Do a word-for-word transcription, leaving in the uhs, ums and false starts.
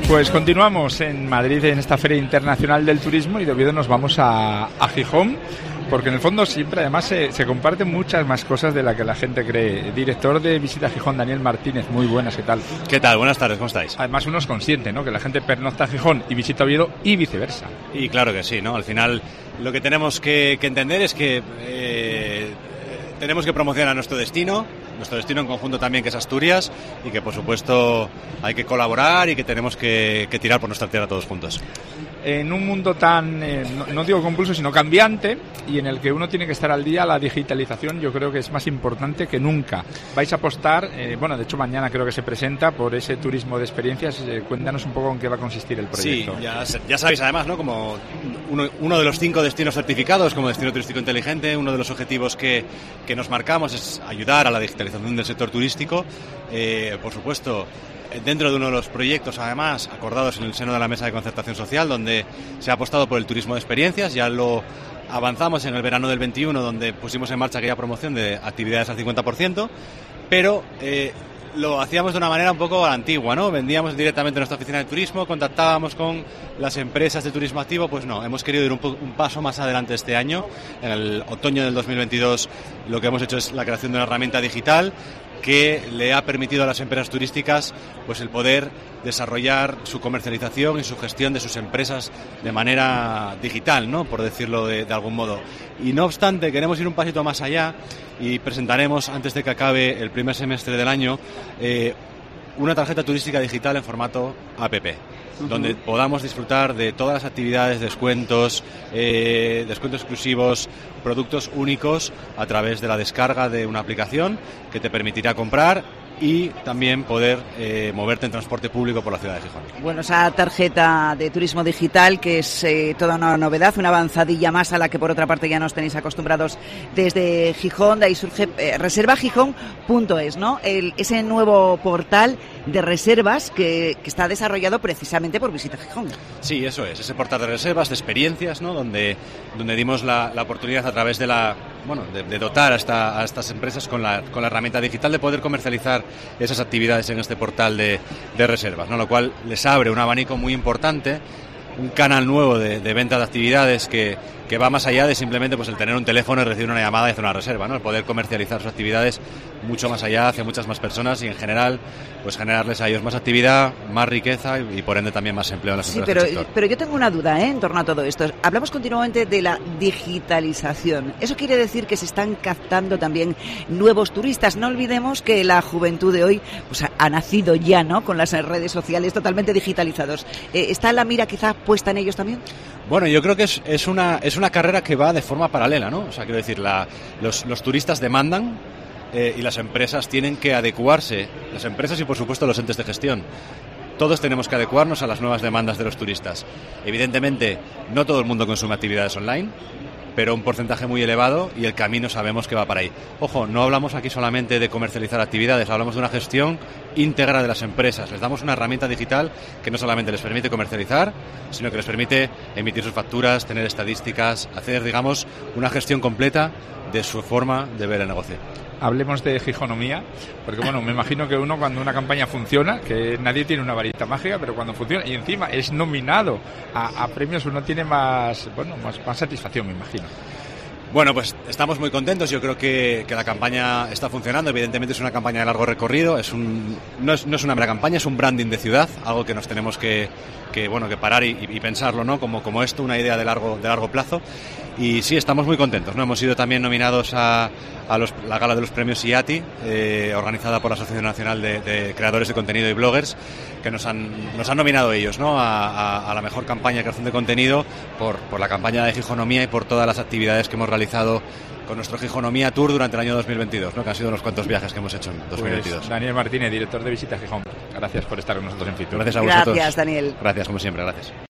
Pues continuamos en Madrid en esta Feria Internacional del Turismo y de Oviedo nos vamos a, a Gijón, porque en el fondo siempre además se, se comparten muchas más cosas de las que la gente cree. Director de Visita Gijón, Daniel Martínez, muy buenas, ¿qué tal? ¿Qué tal? Buenas tardes, ¿cómo estáis? Además uno es consciente, ¿no?, que la gente pernocta a Gijón y visita Oviedo y viceversa. Y claro que sí, ¿no? Al final lo que tenemos que, que entender es que eh, tenemos que promocionar nuestro destino, nuestro destino en conjunto también, que es Asturias, y que por supuesto hay que colaborar y que tenemos que, que tirar por nuestra tierra todos juntos. En un mundo tan, eh, no, no digo compulso, sino cambiante, y en el que uno tiene que estar al día, la digitalización yo creo que es más importante que nunca. Vais a apostar, eh, bueno, de hecho mañana creo que se presenta, por ese turismo de experiencias. Eh, cuéntanos un poco en qué va a consistir el proyecto. Sí, ya, ya sabéis además, ¿no?, como uno, uno de los cinco destinos certificados como destino turístico inteligente, uno de los objetivos que, que nos marcamos es ayudar a la digitalización del sector turístico. Eh, por supuesto, dentro de uno de los proyectos, además, acordados en el seno de la Mesa de Concertación Social, donde se ha apostado por el turismo de experiencias. Ya lo avanzamos en el verano del veintiuno, donde pusimos en marcha aquella promoción de actividades al cincuenta por ciento, pero eh, lo hacíamos de una manera un poco a la antigua, ¿no? Vendíamos directamente en nuestra oficina de turismo, contactábamos con las empresas de turismo activo. Pues no, hemos querido ir un, po- un paso más adelante este año. En el otoño del dos mil veintidós lo que hemos hecho es la creación de una herramienta digital que le ha permitido a las empresas turísticas pues el poder desarrollar su comercialización y su gestión de sus empresas de manera digital, ¿no?, por decirlo de, de algún modo. Y no obstante, queremos ir un pasito más allá y presentaremos, antes de que acabe el primer semestre del año, eh, una tarjeta turística digital en formato app, uh-huh, donde podamos disfrutar de todas las actividades, descuentos, eh, descuentos exclusivos, productos únicos a través de la descarga de una aplicación que te permitirá comprar y también poder eh, moverte en transporte público por la ciudad de Gijón. Bueno, esa tarjeta de turismo digital que es eh, toda una novedad, una avanzadilla más a la que por otra parte ya nos tenéis acostumbrados desde Gijón. De ahí surge eh, reserva gijón punto es, ¿no? El, ese nuevo portal de reservas que, que está desarrollado precisamente por Visita Gijón. Sí, eso es, ese portal de reservas, de experiencias, ¿no?, donde, donde dimos la, la oportunidad a través de la bueno de, de dotar a, esta, a estas empresas con la, con la herramienta digital de poder comercializar esas actividades en este portal de, de reservas, ¿no?, lo cual les abre un abanico muy importante, un canal nuevo de, de venta de actividades que, que va más allá de simplemente pues el tener un teléfono y recibir una llamada y hacer una reserva, ¿no?, el poder comercializar sus actividades mucho más allá, hacia muchas más personas y en general pues generarles a ellos más actividad, más riqueza y, y por ende también más empleo en las sí, empresas pero, del sector. pero yo tengo una duda, ¿eh?, en torno a todo esto. Hablamos continuamente de la digitalización. ¿Eso quiere decir que se están captando también nuevos turistas? No olvidemos que la juventud de hoy pues ha, ha nacido ya, ¿no?, con las redes sociales totalmente digitalizados. Eh, ¿Está la mira quizá puesta en ellos también? Bueno, yo creo que es, es una es una carrera que va de forma paralela, ¿no? O sea, quiero decir, la, los, los turistas demandan eh, y las empresas tienen que adecuarse, las empresas y por supuesto los entes de gestión. Todos tenemos que adecuarnos a las nuevas demandas de los turistas. Evidentemente, no todo el mundo consume actividades online, pero un porcentaje muy elevado y el camino sabemos que va para ahí. Ojo, no hablamos aquí solamente de comercializar actividades, hablamos de una gestión íntegra de las empresas. Les damos una herramienta digital que no solamente les permite comercializar, sino que les permite emitir sus facturas, tener estadísticas, hacer, digamos, una gestión completa de su forma de ver el negocio. Hablemos de gijonomía, porque bueno, me imagino que uno cuando una campaña funciona, que nadie tiene una varita mágica, pero cuando funciona y encima es nominado a, a premios, uno tiene más, bueno, más, más satisfacción, me imagino. Bueno, pues estamos muy contentos. Yo creo que, que la campaña está funcionando. Evidentemente es una campaña de largo recorrido. Es un, no, es, no es una mera campaña, es un branding de ciudad, algo que nos tenemos que, que bueno, que parar y, y pensarlo, ¿no? Como, como esto, una idea de largo, de largo plazo. Y sí, estamos muy contentos, ¿no? Hemos sido también nominados a, a los, la gala de los premios I A T I, eh, organizada por la Asociación Nacional de, de Creadores de Contenido y Bloggers, que nos han, nos han nominado ellos, ¿no?, a, a, a la mejor campaña de creación de contenido por, por la campaña de Gijonomía y por todas las actividades que hemos realizado con nuestro Gijonomía Tour durante el año dos mil veintidós, ¿no?, que han sido unos cuantos viajes que hemos hecho en dos mil veintidós. Pues Daniel Martínez, director de Visita Gijón. Gracias por estar con nosotros en Fitur. Gracias a vosotros. Gracias, Daniel. Gracias, como siempre, gracias.